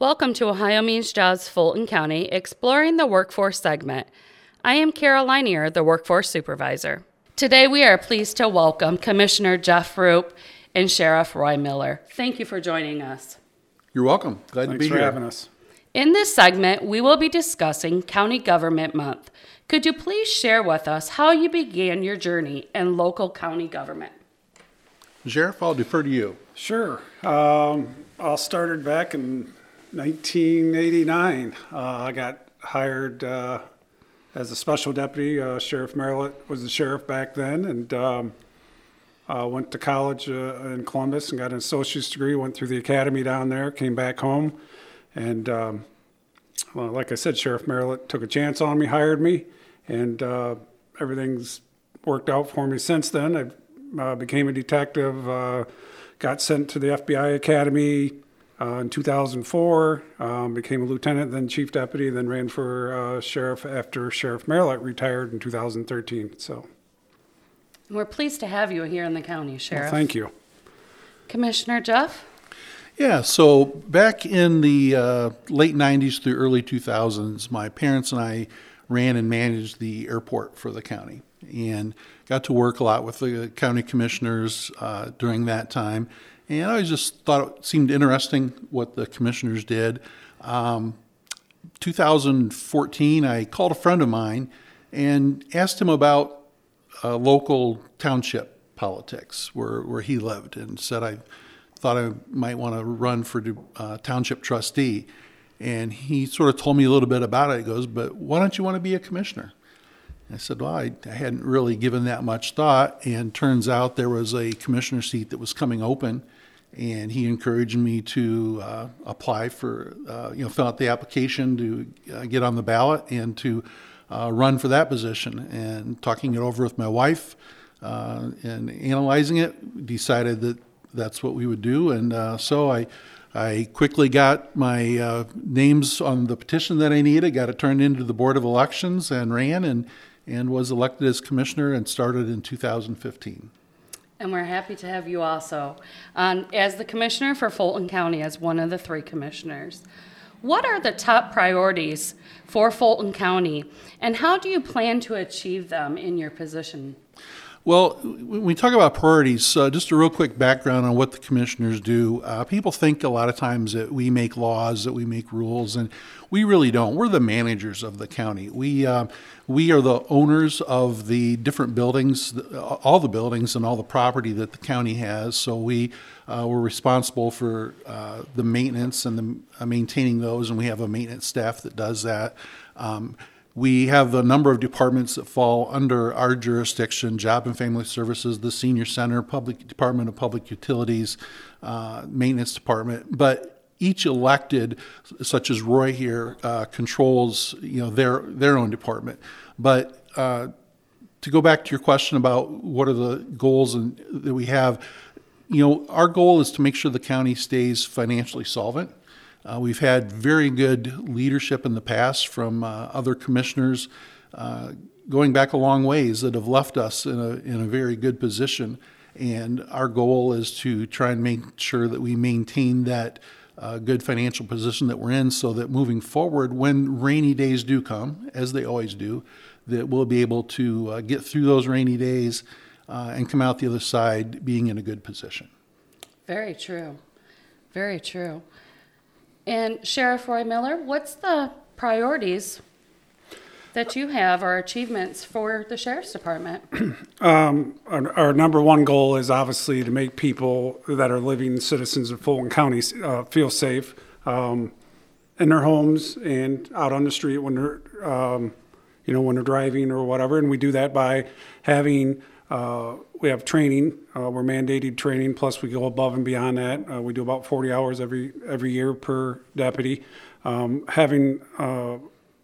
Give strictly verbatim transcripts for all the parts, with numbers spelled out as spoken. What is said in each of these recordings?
Welcome to Ohio Means Jobs Fulton County, exploring the workforce segment. I am Carol Linier, the workforce supervisor. Today we are pleased to welcome Commissioner Jeff Roop and Sheriff Roy Miller. Thank you for joining us. You're welcome. Glad Thanks to be for here. having us. In this segment, we will be discussing County Government Month. Could you please share with us how you began your journey in local county government? Sheriff, I'll defer to you. Sure. Um, I started back in nineteen eighty-nine. Uh, I got hired uh, as a special deputy. Uh, Sheriff Merritt was the sheriff back then, and um, uh, went to college uh, in Columbus and got an associate's degree. Went through the academy down there, came back home, and um, well, like I said, Sheriff Merritt took a chance on me, hired me, and uh, everything's worked out for me since then. I uh, became a detective, uh, got sent to the F B I Academy uh, in two thousand four, um, became a lieutenant, then chief deputy, then ran for uh, sheriff after Sheriff Merritt retired in two thousand thirteen. So, We're pleased to have you here in the county, Sheriff. well, thank you. Commissioner Jeff? Yeah, so back in the uh, late nineties through early two thousands, my parents and I ran and managed the airport for the county and got to work a lot with the county commissioners uh, during that time. And I just thought it seemed interesting what the commissioners did. Um, two thousand fourteen, I called a friend of mine and asked him about uh, local township politics where, where he lived, and said I thought I might want to run for uh, township trustee. And he sort of told me a little bit about it. He goes, but why don't you want to be a commissioner? I said, well, I, I hadn't really given that much thought, and turns out there was a commissioner seat that was coming open, and he encouraged me to uh, apply for, uh, you know, fill out the application to uh, get on the ballot and to uh, run for that position. And talking it over with my wife uh, and analyzing it, decided that that's what we would do. And uh, so I I quickly got my uh, names on the petition that I needed, got it turned into the Board of Elections, and ran and and was elected as commissioner and started in two thousand fifteen. And we're happy to have you also um, as the commissioner for Fulton County, as one of the three commissioners. What are the top priorities for Fulton County, and how do you plan to achieve them in your position? Well, when we talk about priorities, uh, just a real quick background on what the commissioners do. Uh, people think a lot of times that we make laws, that we make rules, and we really don't. We're the managers of the county. We uh, we are the owners of the different buildings, all the buildings and all the property that the county has. So we uh, we're responsible for uh, the maintenance and the uh, maintaining those, and we have a maintenance staff that does that. Um, We have a number of departments that fall under our jurisdiction: Job and Family Services, the Senior Center, Public Department of Public Utilities, uh, Maintenance Department. But each elected, such as Roy here, uh, controls you know their their own department. But uh, to go back to your question about what are the goals and, that we have, you know, our goal is to make sure the county stays financially solvent. Uh, we've had very good leadership in the past from uh, other commissioners uh, going back a long ways that have left us in a in a very good position. And our goal is to try and make sure that we maintain that uh, good financial position that we're in, so that moving forward, when rainy days do come, as they always do, that we'll be able to uh, get through those rainy days uh, and come out the other side being in a good position. Very true. Very true. And Sheriff Roy Miller, what's the priorities that you have or achievements for the Sheriff's Department? Um, our, our number one goal is obviously to make people that are living citizens of Fulton County uh, feel safe um, in their homes and out on the street when they're, um, you know, when they're driving or whatever. And we do that by having, uh, we have training. Uh, we're mandated training. Plus, we go above and beyond that. Uh, we do about forty hours every every year per deputy. Um, having uh,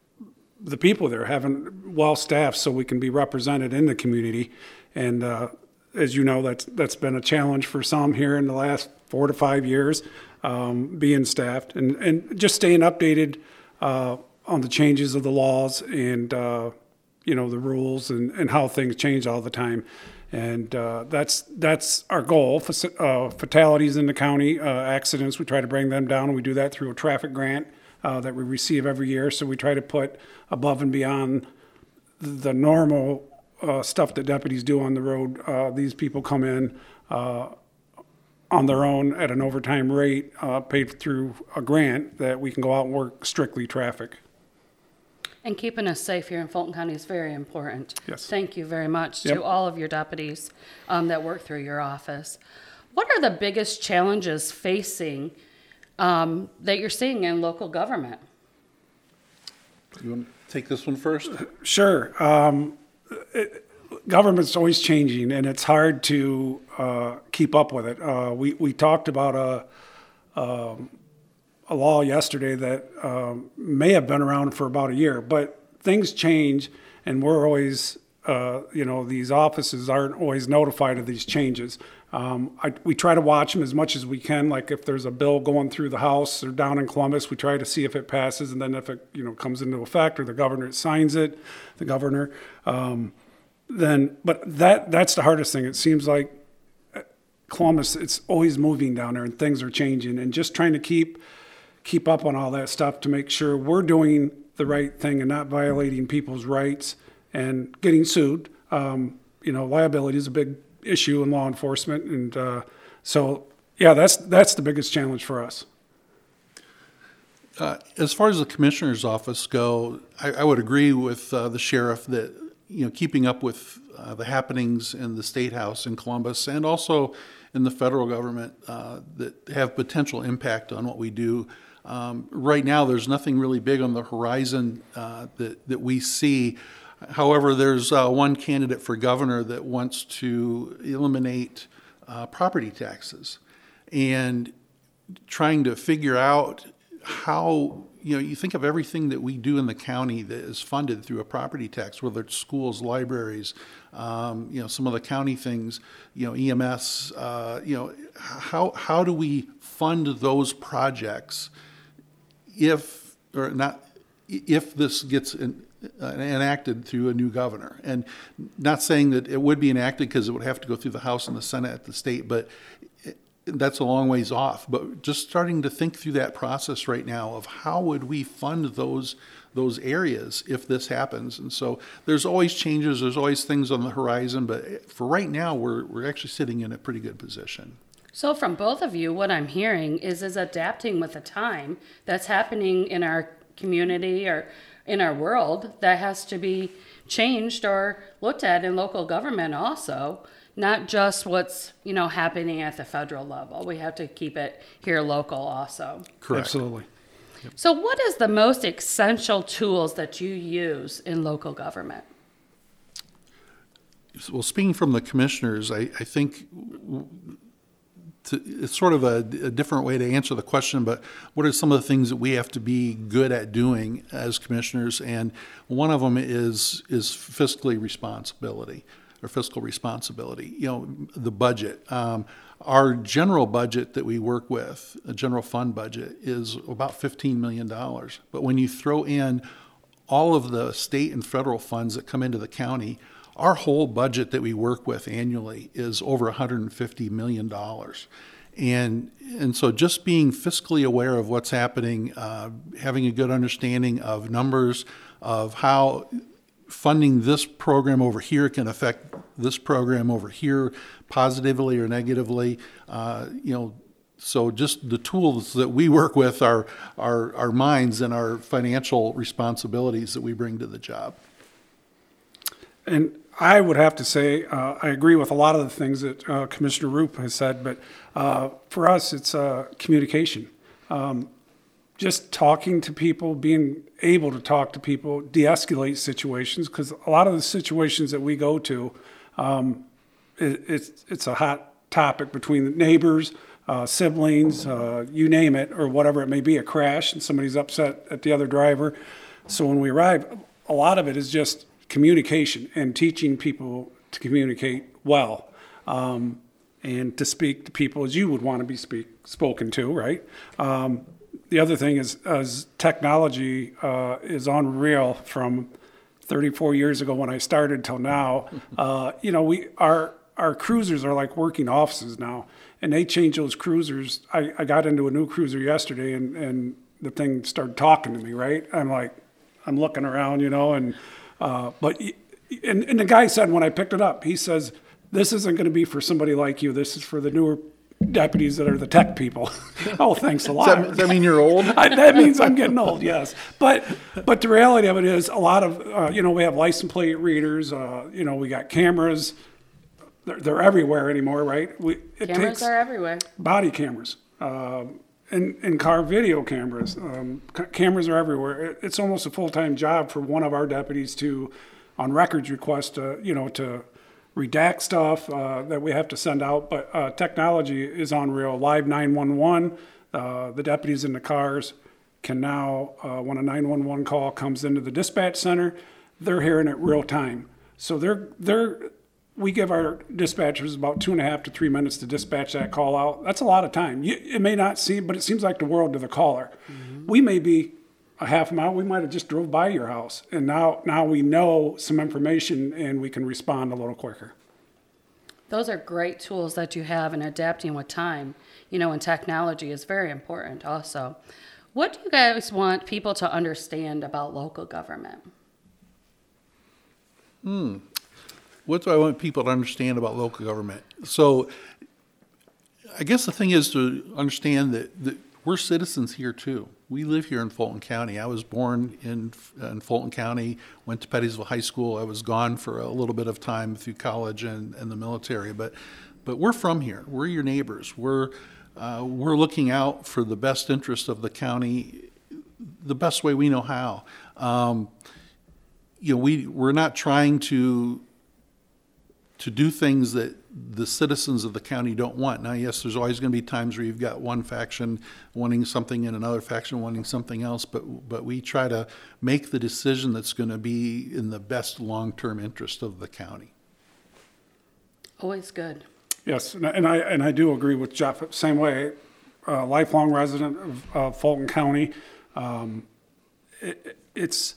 the people there, having well staffed, so we can be represented in the community. And uh, as you know, that's that's been a challenge for some here in the last four to five years, um, being staffed and and just staying updated uh, on the changes of the laws and uh, you know the rules and and how things change all the time. And uh, that's that's our goal. Faci- uh, fatalities in the county, uh, accidents, we try to bring them down. We do that through a traffic grant uh, that we receive every year. So we try to put above and beyond the normal uh, stuff that deputies do on the road. Uh, these people come in uh, on their own at an overtime rate, uh, paid through a grant that we can go out and work strictly traffic. And keeping us safe here in Fulton County is very important. Yes. Thank you very much Yep. to all of your deputies um, that work through your office. What are the biggest challenges facing um, that you're seeing in local government? You want to take this one first? Sure. Um, it, government's always changing, and it's hard to uh, keep up with it. Uh, we we talked about a um, a law yesterday that um, may have been around for about a year, but things change, and we're always uh, you know these offices aren't always notified of these changes. Um, I, we try to watch them as much as we can. Like if there's a bill going through the House or down in Columbus, we try to see if it passes, and then if it you know comes into effect or the governor signs it, the governor. Um, then, but that that's the hardest thing. It seems like Columbus, it's always moving down there, and things are changing, and just trying to keep keep up on all that stuff to make sure we're doing the right thing and not violating people's rights and getting sued. Um, you know, liability is a big issue in law enforcement, and uh, so yeah, that's that's the biggest challenge for us. Uh, as far as the commissioner's office go, I, I would agree with uh, the sheriff that you know keeping up with uh, the happenings in the State House in Columbus and also in the federal government uh, that have potential impact on what we do. Um, right now, there's nothing really big on the horizon uh, that that we see. However, there's uh, one candidate for governor that wants to eliminate uh, property taxes, and trying to figure out how, you know, you think of everything that we do in the county that is funded through a property tax, whether it's schools, libraries, um, you know, some of the county things, you know, E M S, uh, you know, how how do we fund those projects if, or not, if this gets in, uh, enacted through a new governor? And not saying that it would be enacted because it would have to go through the House and the Senate at the state, but it, that's a long ways off. But just starting to think through that process right now of how would we fund those those areas if this happens. And so there's always changes, there's always things on the horizon, but for right now, we're we're actually sitting in a pretty good position. So from both of you, what I'm hearing is is adapting with the time that's happening in our community or in our world that has to be changed or looked at in local government also, not just what's, you know, happening at the federal level. We have to keep it here local also. Correct. Absolutely. So what is the most essential tools that you use in local government? Well, speaking from the commissioners, I, I think to, it's sort of a, a different way to answer the question, but what are some of the things that we have to be good at doing as commissioners? And one of them is is fiscally responsibility or fiscal responsibility. You know, the budget. Um, our general budget that we work with, a general fund budget, is about fifteen million dollars. But when you throw in all of the state and federal funds that come into the county, our whole budget that we work with annually is over one hundred fifty million dollars. And and so just being fiscally aware of what's happening, uh, having a good understanding of numbers, of how funding this program over here can affect this program over here positively or negatively, uh, you know, so just the tools that we work with are our, our minds and our financial responsibilities that we bring to the job. And I would have to say, uh, I agree with a lot of the things that uh, Commissioner Roop has said, but uh, for us, it's uh, communication. Um, just talking to people, being able to talk to people, de-escalate situations, because a lot of the situations that we go to, um, it, it's, it's a hot topic between neighbors, uh, siblings, uh, you name it, or whatever it may be, a crash, and somebody's upset at the other driver. So when we arrive, a lot of it is just communication and teaching people to communicate well, um, and to speak to people as you would want to be speak, spoken to, right? Um, the other thing is, as technology uh, is unreal from thirty-four years ago when I started till now, uh, you know, we our our cruisers are like working offices now, and they change those cruisers. I, I got into a new cruiser yesterday, and, and the thing started talking to me, right? I'm like, I'm looking around, you know, and uh, but and, and the guy said when I picked it up, he says, this isn't going to be for somebody like you. This is for the newer deputies that are the tech people. Oh, thanks a lot. Does that, does that mean you're old? I, that means I'm getting old, yes. But but the reality of it is a lot of, uh, you know, we have license plate readers, uh, you know, we got cameras. They're, they're everywhere anymore, right? We, it Cameras takes are everywhere. body cameras um, and, and car video cameras. Um, c- cameras are everywhere. It, it's almost a full-time job for one of our deputies to, on records request, uh, you know, to redact stuff uh, that we have to send out. But uh, technology is unreal. Live nine one one, uh, the deputies in the cars can now, uh, when a nine one one call comes into the dispatch center, they're hearing it real time. So they're they're we give our dispatchers about two and a half to three minutes to dispatch that call out. That's a lot of time. You, it may not seem, but it seems like the world to the caller. Mm-hmm. We may be a half mile. We might have just drove by your house, and now now we know some information, and we can respond a little quicker. Those are great tools that you have in adapting with time. You know, and technology is very important also. What do you guys want people to understand about local government? Hmm. What do I want people to understand about local government? So I guess the thing is to understand that, that we're citizens here too. We live here in Fulton County. I was born in, in Fulton County, went to Pettysville High School. I was gone for a little bit of time through college and, and the military, but but we're from here. We're your neighbors. We're uh, we're looking out for the best interest of the county the best way we know how. Um, you know, we we're not trying to to do things that the citizens of the county don't want. Now, yes, there's always going to be times where you've got one faction wanting something and another faction wanting something else, but but we try to make the decision that's going to be in the best long-term interest of the county. Always good. Yes, and I and I, and I do agree with Jeff. Same way, uh, lifelong resident of uh, Fulton County. Um, it, it's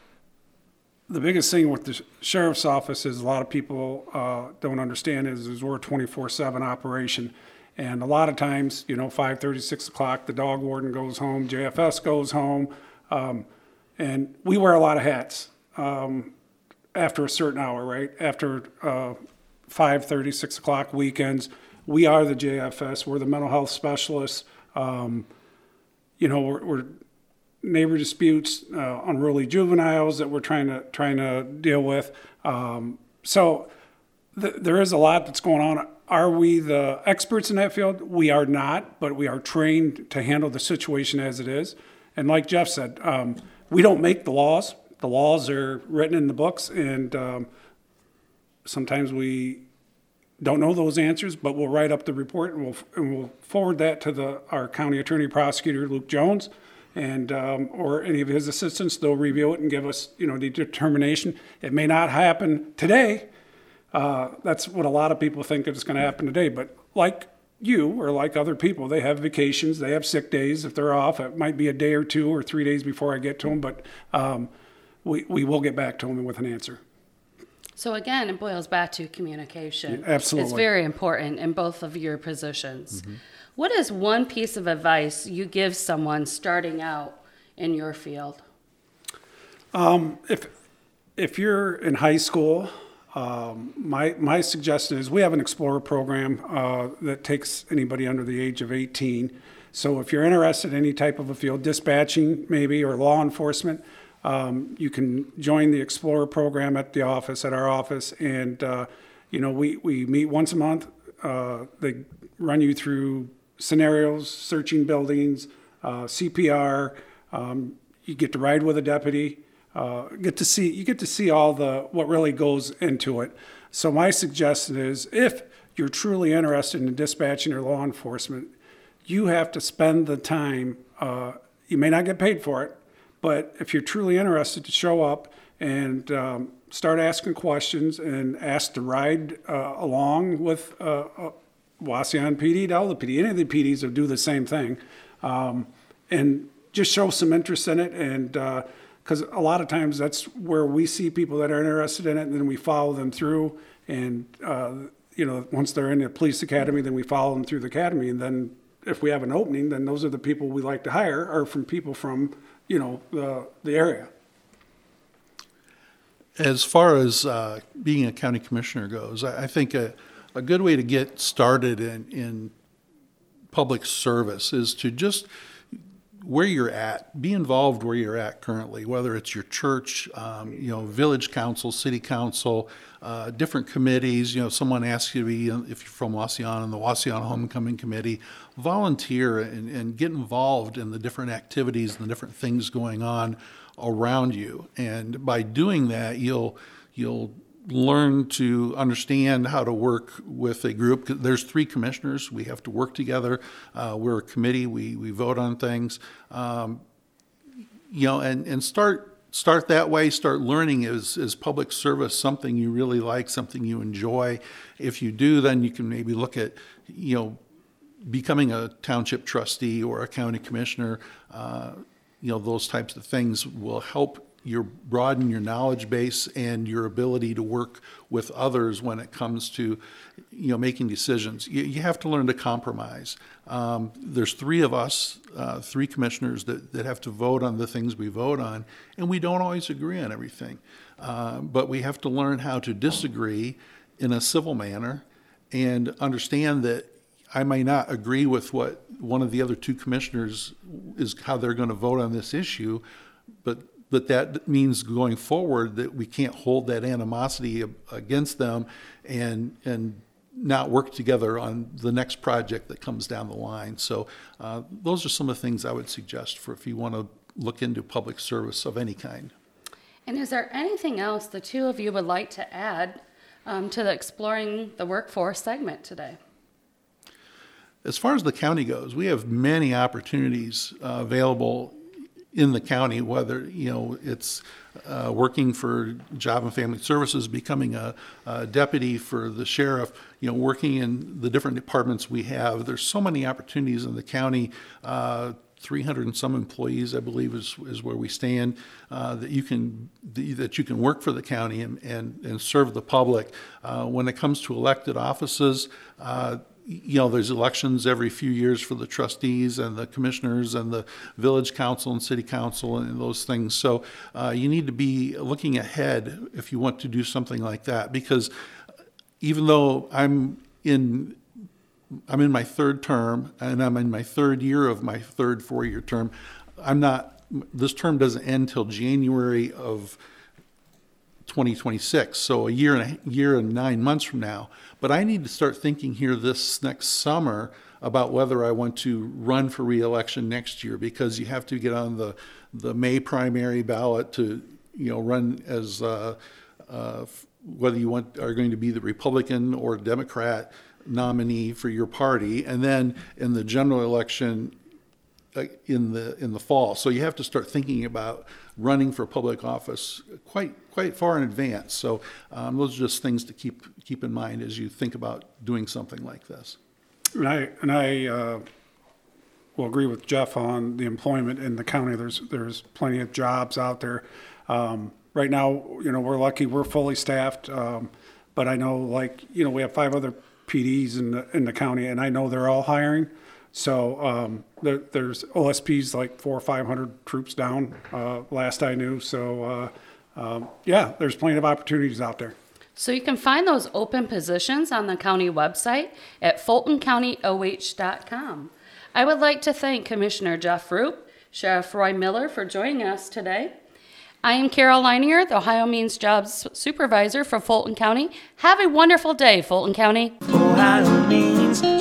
the biggest thing with the sheriff's office is a lot of people uh, don't understand is, is we're a twenty-four seven operation. And a lot of times, you know, five thirty, six o'clock, the dog warden goes home, J F S goes home, um, and we wear a lot of hats um, after a certain hour, right? After uh, five thirty, six o'clock, weekends, we are the J F S, we're the mental health specialists. Um, you know, we're, we're neighbor disputes, uh, unruly juveniles that we're trying to trying to deal with. Um, so th- there is a lot that's going on. Are we the experts in that field? We are not, but we are trained to handle the situation as it is. And like Jeff said, um, we don't make the laws. The laws are written in the books, and um, sometimes we don't know those answers, but we'll write up the report and we'll and we'll forward that to the our county attorney prosecutor, Luke Jones, and um, or any of his assistants. They'll review it and give us, you know, the determination. It may not happen today. Uh, that's what a lot of people think it's going to happen today. But like you or like other people, they have vacations, they have sick days. If they're off, it might be a day or two or three days before I get to them. But um, we we will get back to them with an answer. So again, it boils back to communication. Yeah, absolutely. It's very important in both of your positions. Mm-hmm. What is one piece of advice you give someone starting out in your field? Um, if if you're in high school, um, my my suggestion is we have an Explorer program uh, that takes anybody under the age of eighteen. So if you're interested in any type of a field, dispatching maybe or law enforcement, um, you can join the Explorer program at the office, at our office, and uh, you know we we meet once a month. Uh, they run you through scenarios, searching buildings, uh, C P R. Um, you get to ride with a deputy. Uh, get to see you get to see all the what really goes into it. So my suggestion is, if you're truly interested in dispatching or law enforcement, you have to spend the time. Uh, you may not get paid for it, but if you're truly interested, to show up and um, start asking questions and ask to ride uh, along with uh, uh, Waseon P D, Delta P D, any of the P Ds will do the same thing, um, and just show some interest in it and. Uh, because a lot of times that's where we see people that are interested in it, and then we follow them through. And, uh, you know, once they're in the police academy, then we follow them through the academy. And then if we have an opening, then those are the people we like to hire, are from people from, you know, the, the area. As far as uh, being a county commissioner goes, I, I think a, a good way to get started in, in public service is to just where you're at, be involved where you're at currently, whether it's your church, um, you know, village council, city council, uh, different committees. You know, someone asks you to be, if you're from Waseon, in the Waseon Homecoming Committee, volunteer and, and get involved in the different activities and the different things going on around you. And by doing that, you'll you'll learn to understand how to work with a group. There's three commissioners. We have to work together. Uh, we're a committee. We we vote on things. Um, you know, and, and start start that way. Start learning is is public service something you really like, something you enjoy. If you do, then you can maybe look at, you know, becoming a township trustee or a county commissioner. Uh, you know, those types of things will help your broaden your knowledge base and your ability to work with others when it comes to, you know, making decisions. You, you have to learn to compromise. Um, there's three of us, uh, three commissioners that, that have to vote on the things we vote on, and we don't always agree on everything. Uh, but we have to learn how to disagree in a civil manner and understand that I may not agree with what one of the other two commissioners is, how they're going to vote on this issue, but But that means going forward that we can't hold that animosity against them and and not work together on the next project that comes down the line. So uh, those are some of the things I would suggest for if you want to look into public service of any kind. And is there anything else the two of you would like to add um, to the Exploring the Workforce segment today? As far as the county goes, we have many opportunities uh, available in the county, whether, you know, it's uh, working for Job and Family Services, becoming a, a deputy for the sheriff, you know, working in the different departments we have. There's so many opportunities in the county. Uh, three hundred and some employees, I believe, is is where we stand. Uh, that you can that you can work for the county and and, and serve the public. Uh, when it comes to elected offices, Uh, you know, there's elections every few years for the trustees and the commissioners and the village council and city council and those things. So uh, you need to be looking ahead if you want to do something like that, because even though I'm in I'm in my third term and I'm in my third year of my third four-year term, I'm not, this term doesn't end till January of twenty twenty-six, so a year and a year and nine months from now. But I need to start thinking here this next summer about whether I want to run for re-election next year, because you have to get on the the May primary ballot to, you know, run as uh, uh, whether you want are going to be the Republican or Democrat nominee for your party, and then in the general election in the in the fall. So you have to start thinking about running for public office quite quite far in advance. So um, those are just things to keep keep in mind as you think about doing something like this. And I and I uh, will agree with Jeff on the employment in the county. There's there's plenty of jobs out there. Um, right now, you know, we're lucky we're fully staffed. Um, but I know, like, you know, we have five other P Ds in the in the county, and I know they're all hiring. So um, there, there's O S Ps like four or five hundred troops down, uh, last I knew. So uh, um, yeah, there's plenty of opportunities out there. So you can find those open positions on the county website at fulton county o h dot com. I would like to thank Commissioner Jeff Roop, Sheriff Roy Miller for joining us today. I am Carol Leinier, the Ohio Means Jobs Supervisor for Fulton County. Have a wonderful day, Fulton County. Ohio Means